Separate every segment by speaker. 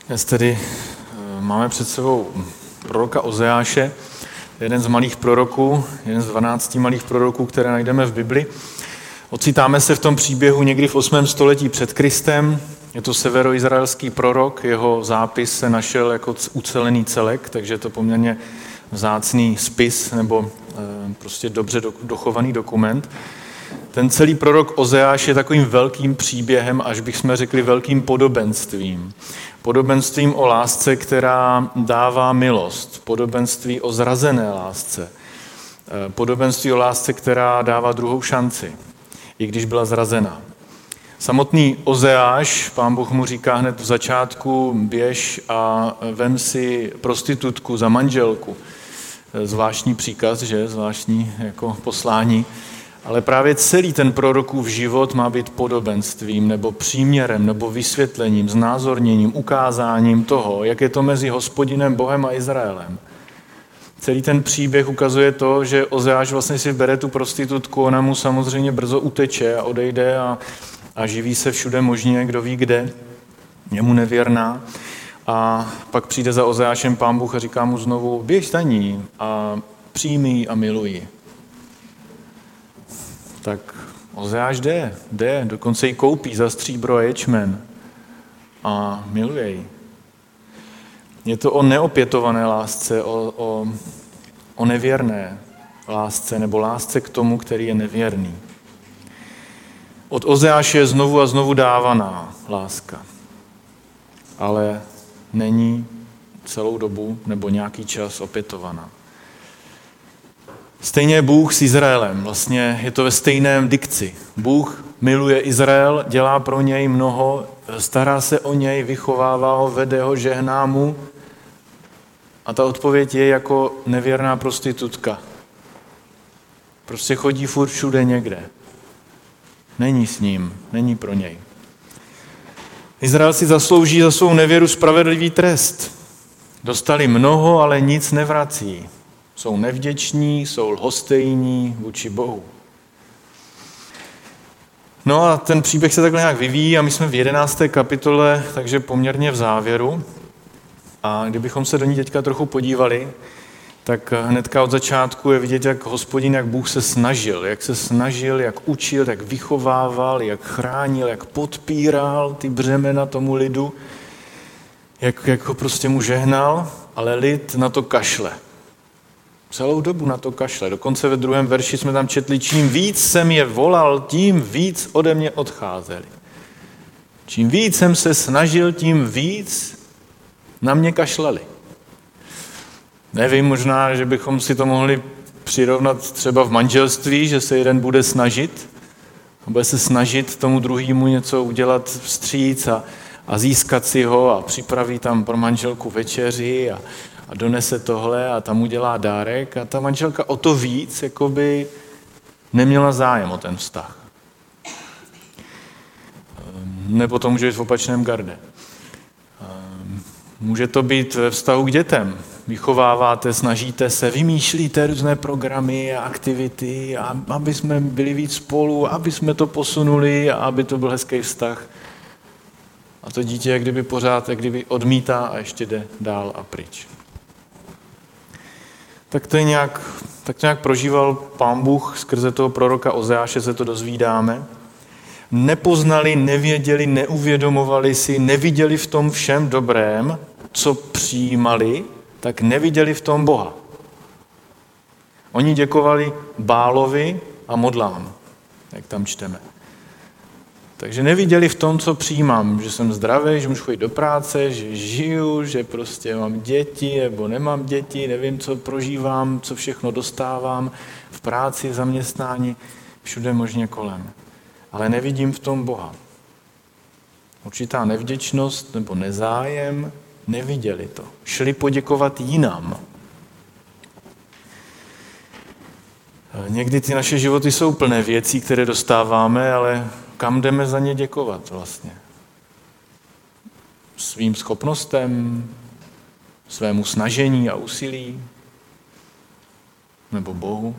Speaker 1: Dnes tedy máme před sebou proroka Ozeáše, jeden z malých proroků, jeden z 12 malých proroků, které najdeme v Bibli. Ocitáme se v tom příběhu někdy v 8. století před Kristem. Je to severoizraelský prorok, jeho zápis se našel jako ucelený celek, takže je to poměrně vzácný spis nebo prostě dobře dochovaný dokument. Ten celý prorok Ozeáš je takovým velkým příběhem, až bychom řekli velkým podobenstvím. Podobenstvím o lásce, která dává milost. Podobenství o zrazené lásce. Podobenství o lásce, která dává druhou šanci, i když byla zrazená. Samotný Ozeáš, Pán Bůh mu říká hned v začátku, běž a vem si prostitutku za manželku. Zvláštní příkaz, že? Zvláštní jako poslání. Ale právě celý ten prorokův život má být podobenstvím, nebo příměrem, nebo vysvětlením, znázorněním, ukázáním toho, jak je to mezi Hospodinem, Bohem a Izraelem. Celý ten příběh ukazuje to, že Ozeáš vlastně si bere tu prostitutku, ona mu samozřejmě brzo uteče a odejde a živí se všude možně, kdo ví kde, je mu nevěrná. A pak přijde za Ozeášem Pán Bůh a říká mu znovu, běž za ní a přijmi a miluji. Tak Ozeáš jde, dokonce ji koupí za stříbro a ječmen a miluje ji. Je to o neopětované lásce, o nevěrné lásce, nebo lásce k tomu, který je nevěrný. Od Ozeáše je znovu a znovu dávaná láska, ale není celou dobu nebo nějaký čas opětovaná. Stejně je Bůh s Izraelem, vlastně je to ve stejném dikci. Bůh miluje Izrael, dělá pro něj mnoho, stará se o něj, vychovává ho, vede ho, žehná mu. A ta odpověď je jako nevěrná prostitutka. Prostě chodí furt všude někde. Není s ním, není pro něj. Izrael si zaslouží za svou nevěru spravedlivý trest. Dostali mnoho, ale nic nevrací. Jsou nevděční, jsou lhostejní vůči Bohu. No a ten příběh se takhle nějak vyvíjí a my jsme v 11. kapitole, takže poměrně v závěru. A kdybychom se do ní teďka trochu podívali, tak hnedka od začátku je vidět, jak Hospodin, jak Bůh se snažil, jak učil, jak vychovával, jak chránil, jak podpíral ty břemena tomu lidu, jak ho prostě mu žehnal, ale lid na to kašle. Celou dobu na to kašle. Dokonce ve 2. verši jsme tam četli, čím víc jsem je volal, tím víc ode mě odcházeli. Čím víc jsem se snažil, tím víc na mě kašleli. Nevím, možná, že bychom si to mohli přirovnat třeba v manželství, že se jeden bude snažit, bude se snažit tomu druhému něco udělat vstříc a získat si ho a připraví tam pro manželku večeři a donese tohle a tam udělá dárek a ta manželka o to víc jakoby neměla zájem o ten vztah. Nebo to může být v opačném garde. Může to být ve vztahu k dětem. Vychováváte, snažíte se, vymýšlíte různé programy a aktivity, aby jsme byli víc spolu, aby jsme to posunuli a aby to byl hezký vztah. A to dítě jak kdyby odmítá a ještě jde dál a pryč. Tak to nějak prožíval Pán Bůh, skrze toho proroka Ozeáše se to dozvídáme. Nepoznali, nevěděli, neuvědomovali si, neviděli v tom všem dobrém, co přijímali, tak neviděli v tom Boha. Oni děkovali Bálovi a modlám, jak tam čteme. Takže neviděli v tom, co přijímám, že jsem zdravý, že můžu chodit do práce, že žiju, že prostě mám děti nebo nemám děti, nevím, co prožívám, co všechno dostávám v práci, v zaměstnání, všude možně kolem. Ale nevidím v tom Boha. Určitá nevděčnost nebo nezájem, neviděli to. Šli poděkovat jinam. Někdy ty naše životy jsou plné věcí, které dostáváme, ale kam jdeme za ně děkovat vlastně? Svým schopnostem, svému snažení a úsilí? Nebo Bohu?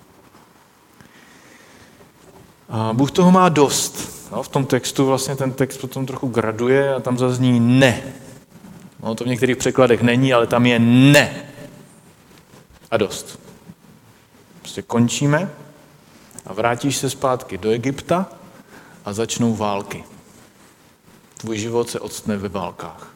Speaker 1: A Bůh toho má dost. No, v tom textu vlastně ten text potom trochu graduje a tam zazní ne. Ono to v některých překladech není, ale tam je ne. A dost. Prostě končíme a vrátíš se zpátky do Egypta a začnou války. Tvůj život se octne ve válkách.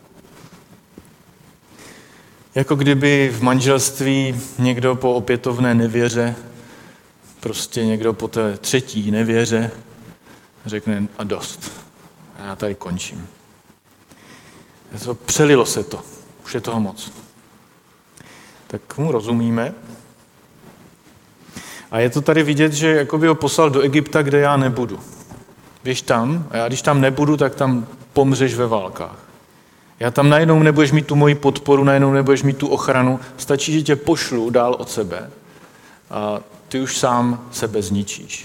Speaker 1: Jako kdyby v manželství někdo po opětovné nevěře, prostě někdo po té třetí nevěře řekne a dost. A já tady končím. Přelilo se to. Už je toho moc. Tak mu rozumíme. A je to tady vidět, že jakoby ho poslal do Egypta, kde já nebudu. Běž tam a já když tam nebudu, tak tam pomřeš ve válkách. Já tam najednou nebudeš mít tu moji podporu, najednou nebudeš mít tu ochranu. Stačí, že tě pošlu dál od sebe a ty už sám sebe zničíš.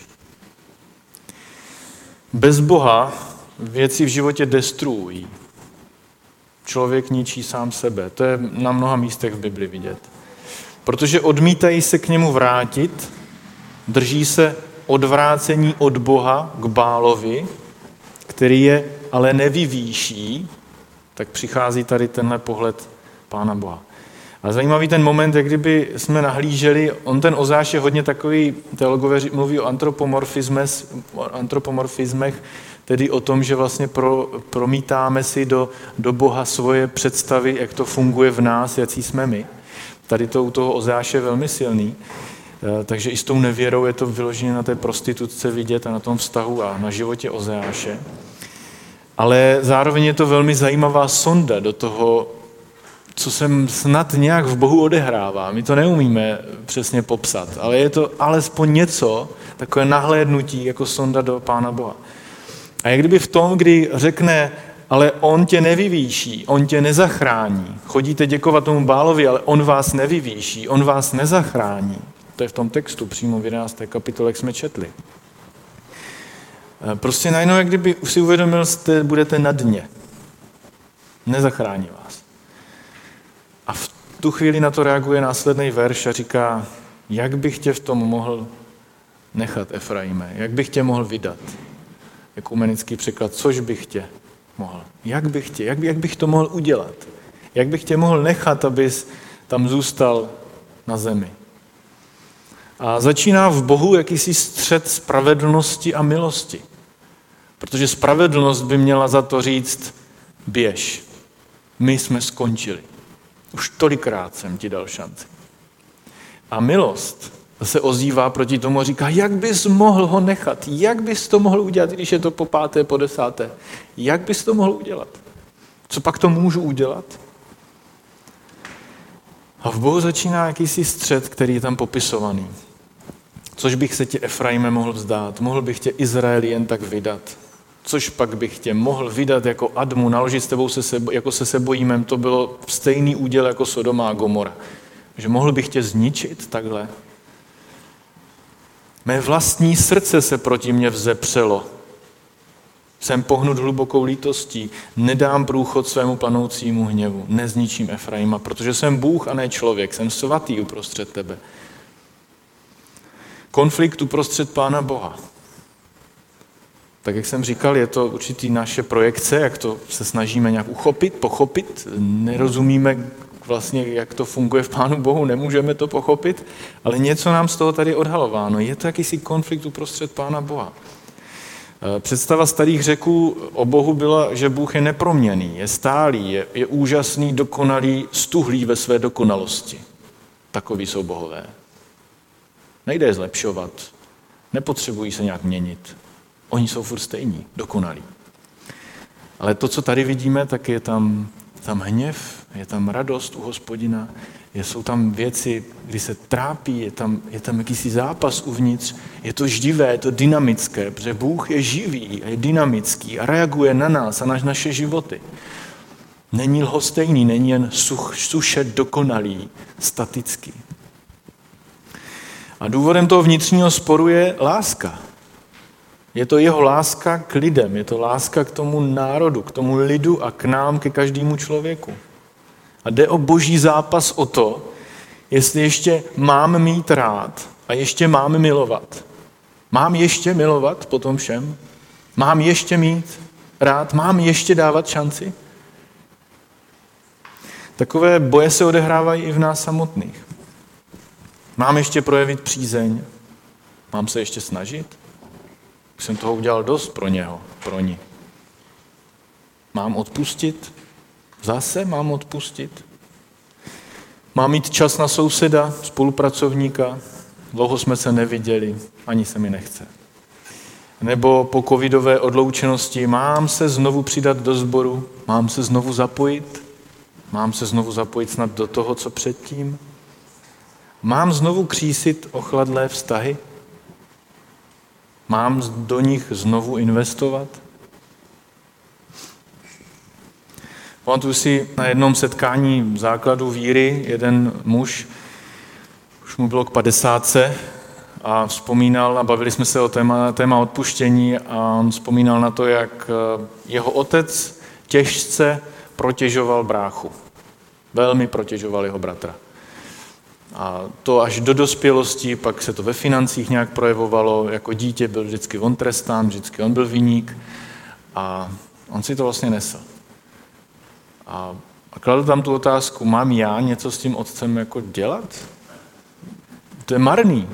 Speaker 1: Bez Boha věci v životě destruují. Člověk ničí sám sebe. To je na mnoha místech v Bibli vidět. Protože odmítají se k němu vrátit, drží se odvrácení od Boha k Bálovi, který je ale nevyvýší, tak přichází tady tenhle pohled Pána Boha. A zajímavý ten moment, jak kdyby jsme nahlíželi, on ten Ozáš je hodně takový, teologové mluví o antropomorfismech, tedy o tom, že vlastně promítáme si do Boha svoje představy, jak to funguje v nás, jací jsme my. Tady to u toho Ozáše je velmi silný, takže i s tou nevěrou je to vyloženě na té prostitutce vidět a na tom vztahu a na životě Ozáše. Ale zároveň je to velmi zajímavá sonda do toho, co se snad nějak v Bohu odehrává. My to neumíme přesně popsat, ale je to alespoň něco, takové nahlédnutí jako sonda do Pána Boha. A jak kdyby v tom, kdy řekne, ale on tě nevyvýší, on tě nezachrání. Chodíte děkovat tomu Bálovi, ale on vás nevyvýší, on vás nezachrání. To je v tom textu, přímo v 11. kapitole, jak jsme četli. Prostě najednou, jak kdyby už si uvědomil, že budete na dně. Nezachrání vás. A v tu chvíli na to reaguje následný verš a říká, jak bych tě v tom mohl nechat, Efraime, jak bych tě mohl vydat. Ekumenický překlad, což bych tě mohl. Jak bych to mohl udělat? Jak bych tě mohl nechat, abys tam zůstal na zemi? A začíná v Bohu jakýsi střet spravedlnosti a milosti. Protože spravedlnost by měla za to říct, běž, my jsme skončili. Už tolikrát jsem ti dal šanci. A milost se ozývá proti tomu a říká, jak bys mohl ho nechat, jak bys to mohl udělat, když je to po 5., po 10. Jak bys to mohl udělat? Co pak to můžu udělat? A v Bohu začíná jakýsi střet, který je tam popisovaný. Což bych se tě, Efraime, mohl vzdát, mohl bych tě, Izraeli, jen tak vydat. Což pak bych tě mohl vydat jako Admu, naložit s tebou jako se Sebojimem, to bylo stejný úděl jako Sodoma a Gomora. Že mohl bych tě zničit takhle. Mé vlastní srdce se proti mně vzepřelo. Jsem pohnut hlubokou lítostí, nedám průchod svému planoucímu hněvu, nezničím Efraima, protože jsem Bůh a ne člověk, jsem svatý uprostřed tebe. Konflikt uprostřed Pána Boha. Tak jak jsem říkal, je to určitý naše projekce, jak to se snažíme nějak uchopit, pochopit, nerozumíme vlastně, jak to funguje v Pánu Bohu, nemůžeme to pochopit, ale něco nám z toho tady odhalováno. Je to jakýsi konflikt uprostřed Pána Boha. Představa starých Řeků o Bohu byla, že Bůh je neproměnný, je stálý, je úžasný, dokonalý, stuhlý ve své dokonalosti. Takoví jsou bohové. Nejde je zlepšovat, nepotřebují se nějak měnit. Oni jsou furt stejní, dokonalí. Ale to, co tady vidíme, tak je tam hněv, je tam radost u Hospodina, jsou tam věci, kdy se trápí, je tam jakýsi zápas uvnitř, je to živé, je to dynamické, protože Bůh je živý a je dynamický a reaguje na nás a na naše životy. Není lhostejný, není jen suše dokonalý, statický. A důvodem toho vnitřního sporu je láska. Je to jeho láska k lidem, je to láska k tomu národu, k tomu lidu a k nám, ke každému člověku. A jde o boží zápas o to, jestli ještě mám mít rád a ještě mám milovat. Mám ještě milovat po tom všem? Mám ještě mít rád? Mám ještě dávat šanci? Takové boje se odehrávají i v nás samotných. Mám ještě projevit přízeň? Mám se ještě snažit? Už jsem toho udělal dost pro něho, pro ní. Mám odpustit? Zase mám odpustit? Mám mít čas na souseda, spolupracovníka? Dlouho jsme se neviděli, ani se mi nechce. Nebo po covidové odloučenosti mám se znovu přidat do sboru? Mám se znovu zapojit? Mám se znovu zapojit snad do toho, co předtím? Mám znovu křísit ochladlé vztahy? Mám do nich znovu investovat? Pamatuju si na jednom setkání základu víry, jeden muž, už mu bylo k 50, a vzpomínal, a bavili jsme se o téma odpuštění, a on vzpomínal na to, jak jeho otec těžce protěžoval bráchu. Velmi protěžoval jeho bratra. A to až do dospělosti, pak se to ve financích nějak projevovalo, jako dítě byl vždycky on trestán, vždycky on byl viník a on si to vlastně nesl. A kladl tam tu otázku, mám já něco s tím otcem jako dělat? To je marný.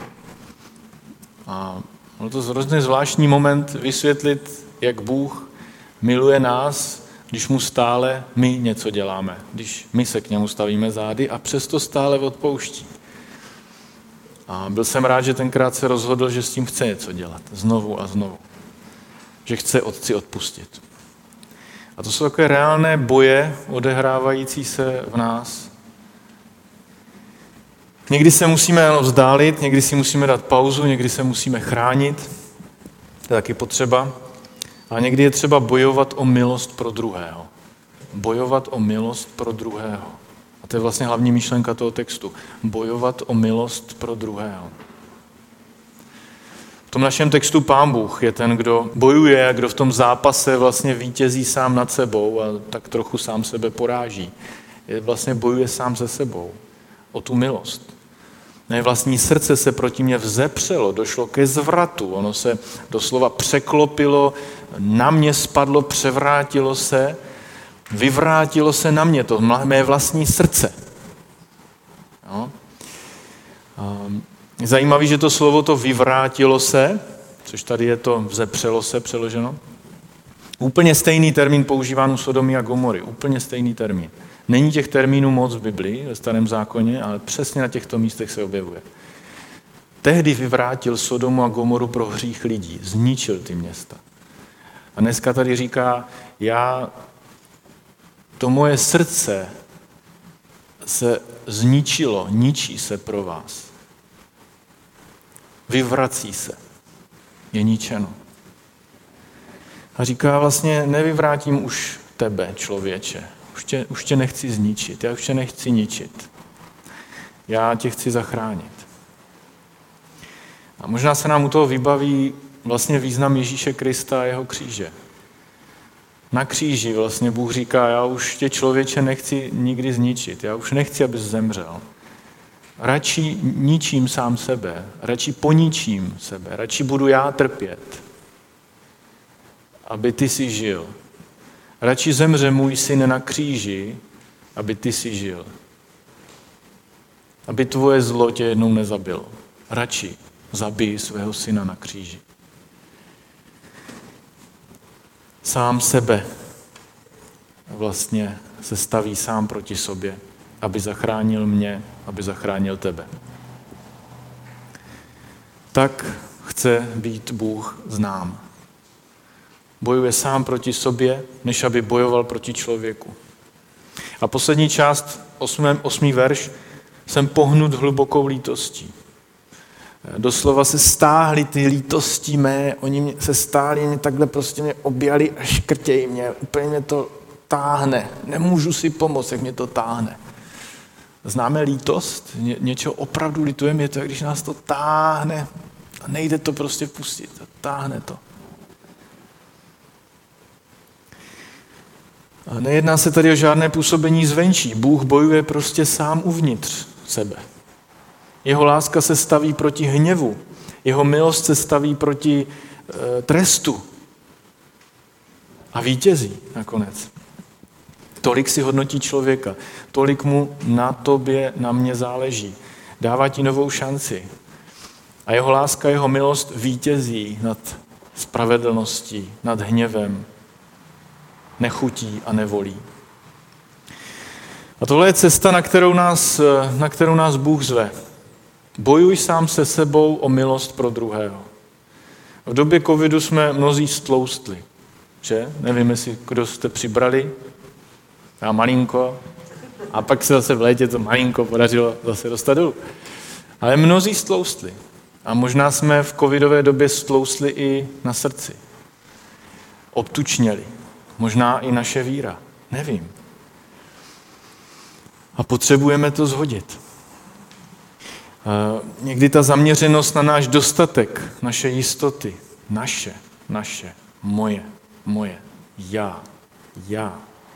Speaker 1: A bylo to hrozně zvláštní moment vysvětlit, jak Bůh miluje nás, když mu stále my něco děláme, když my se k němu stavíme zády a přesto stále odpouští. A byl jsem rád, že tenkrát se rozhodl, že s tím chce něco dělat, znovu a znovu. Že chce otci odpustit. A to jsou takové reálné boje odehrávající se v nás. Někdy se musíme vzdálit, někdy si musíme dát pauzu, někdy se musíme chránit, to je taky potřeba. A někdy je třeba bojovat o milost pro druhého. Bojovat o milost pro druhého. A to je vlastně hlavní myšlenka toho textu. Bojovat o milost pro druhého. V tom našem textu Pán Bůh je ten, kdo bojuje a kdo v tom zápase vlastně vítězí sám nad sebou a tak trochu sám sebe poráží. Vlastně bojuje sám se sebou o tu milost. Mé vlastní srdce se proti mě vzepřelo, došlo ke zvratu, ono se doslova překlopilo, na mě spadlo, převrátilo se, vyvrátilo se na mě, to mé vlastní srdce. Jo? Zajímavé, že to slovo to vyvrátilo se, což tady je to vzepřelo se přeloženo, úplně stejný termín používán u Sodomy a Gomory, úplně stejný termín. Není těch termínů moc v Biblii, ve Starém zákoně, ale přesně na těchto místech se objevuje. Tehdy vyvrátil Sodomu a Gomoru pro hřích lidí, zničil ty města. A dneska tady říká, to moje srdce se zničilo, ničí se pro vás. Vyvrací se, je ničeno. A říká vlastně, nevyvrátím už tebe, člověče. Už tě nechci zničit, já už tě nechci ničit. Já tě chci zachránit. A možná se nám u toho vybaví vlastně význam Ježíše Krista a jeho kříže. Na kříži vlastně Bůh říká, já už tě člověče nechci nikdy zničit, já už nechci, abys zemřel. Radši ničím sám sebe, radši poničím sebe, radši budu já trpět, aby ty si žil. Radši zemře můj syn na kříži, aby ty si žil. Aby tvoje zlo tě jednou nezabilo. Radši zabij svého syna na kříži. Sám sebe vlastně se staví sám proti sobě, aby zachránil mě, aby zachránil tebe. Tak chce být Bůh znám. Bojuje sám proti sobě, než aby bojoval proti člověku. A poslední část, 8. verš, jsem pohnut hlubokou lítostí. Doslova se stáhly ty lítosti mé, oni se stáhli, mě takhle prostě mě objali a škrtějí mě, úplně mě to táhne. Nemůžu si pomoct, jak mě to táhne. Známe lítost? Něčeho opravdu litujeme, je to, když nás to táhne a nejde to prostě pustit, táhne to. A nejedná se tady o žádné působení zvenčí. Bůh bojuje prostě sám uvnitř sebe. Jeho láska se staví proti hněvu. Jeho milost se staví proti trestu. A vítězí nakonec. Tolik si hodnotí člověka, tolik mu na tobě, na mě záleží. Dává ti novou šanci. A jeho láska, jeho milost vítězí nad spravedlností, nad hněvem, nechutí a nevolí. A tohle je cesta, na kterou nás Bůh zve. Bojuj sám se sebou o milost pro druhého. V době covidu jsme mnozí stloustli, že? Nevím, jestli kdo jste přibrali, já malinko, a pak se zase v létě to malinko podařilo zase dostat dolů. Ale mnozí stloustli. A možná jsme v covidové době stloustli i na srdci. Obtučněli. Možná i naše víra. Nevím. A potřebujeme to zhodit. Někdy ta zaměřenost na náš dostatek, naše jistoty, naše, moje, já.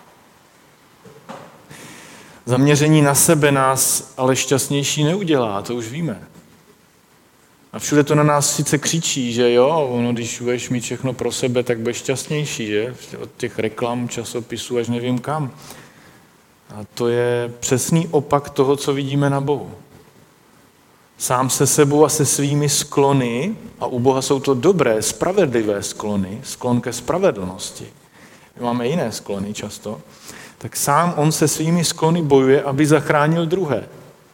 Speaker 1: Zaměření na sebe nás ale šťastnější neudělá, to už víme. A všude to na nás sice křičí, že jo, ono, když budeš mít všechno pro sebe, tak budeš šťastnější, že? Od těch reklam, časopisů až nevím kam. A to je přesný opak toho, co vidíme na Bohu. Sám se sebou a se svými sklony, a u Boha jsou to dobré, spravedlivé sklony, sklon ke spravedlnosti. My máme jiné sklony často. Tak sám on se svými sklony bojuje, aby zachránil druhé.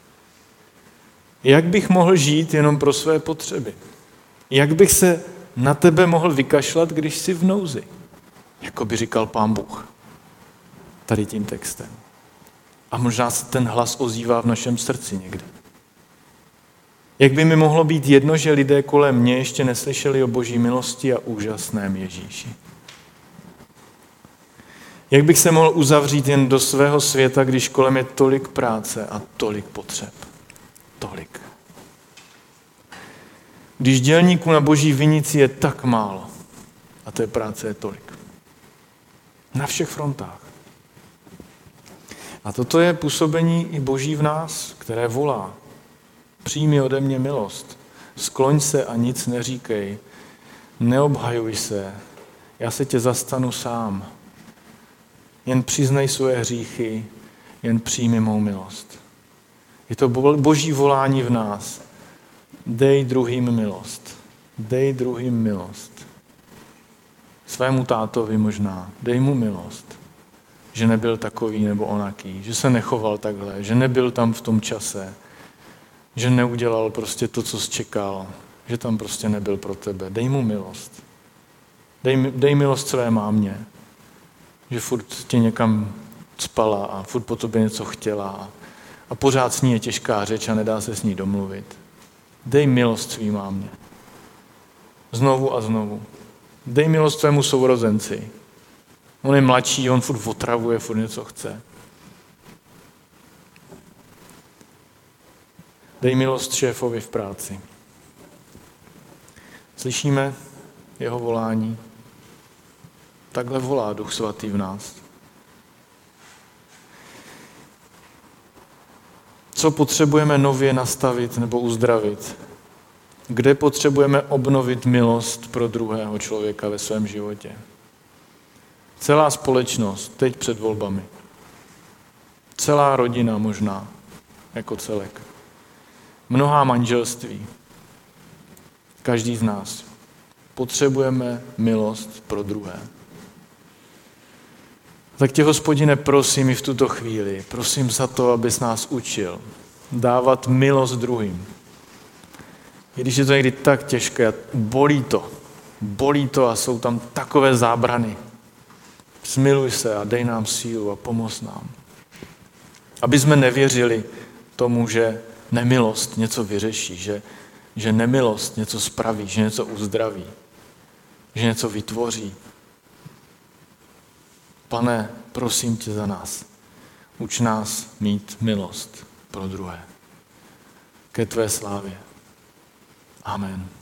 Speaker 1: Jak bych mohl žít jenom pro své potřeby? Jak bych se na tebe mohl vykašlat, když jsi v nouzi? Jako by říkal Pán Bůh. Tady tím textem. A možná se ten hlas ozývá v našem srdci někde. Jak by mi mohlo být jedno, že lidé kolem mě ještě neslyšeli o Boží milosti a úžasném Ježíši? Jak bych se mohl uzavřít jen do svého světa, když kolem je tolik práce a tolik potřeb? Tolik. Když dělníků na Boží vinici je tak málo a té práce je tolik. Na všech frontách. A toto je působení i Boží v nás, které volá. Přijmi ode mě milost. Skloň se a nic neříkej. Neobhajuj se. Já se tě zastanu sám. Jen přiznej svoje hříchy, jen přijmi mou milost. Je to Boží volání v nás. Dej druhým milost. Dej druhým milost. Svému tátovi možná. Dej mu milost. Že nebyl takový nebo onaký. Že se nechoval takhle. Že nebyl tam v tom čase. Že neudělal prostě to, co jsi čekal. Že tam prostě nebyl pro tebe. Dej mu milost. Dej milost své mámě. Že furt tě někam spala a furt po tobě něco chtěla. A pořád s ní je těžká řeč a nedá se s ní domluvit. Dej milost svým mámě. Znovu a znovu. Dej milost svému sourozenci. On je mladší, on furt otravuje, furt něco chce. Dej milost šéfovi v práci. Slyšíme jeho volání. Takhle volá Duch Svatý v nás. Co potřebujeme nově nastavit nebo uzdravit? Kde potřebujeme obnovit milost pro druhého člověka ve svém životě? Celá společnost, teď před volbami. Celá rodina možná, jako celek. Mnohá manželství. Každý z nás. Potřebujeme milost pro druhé. Tak tě, Hospodine, prosím i v tuto chvíli. Prosím za to, abys nás učil dávat milost druhým. I když je to někdy tak těžké, bolí to a jsou tam takové zábrany. Smiluj se a dej nám sílu a pomoz nám. Aby jsme nevěřili tomu, že nemilost něco vyřeší, že nemilost něco spraví, že něco uzdraví, že něco vytvoří. Pane, prosím tě za nás. Uč nás mít milost pro druhé. Ke tvé slávě. Amen.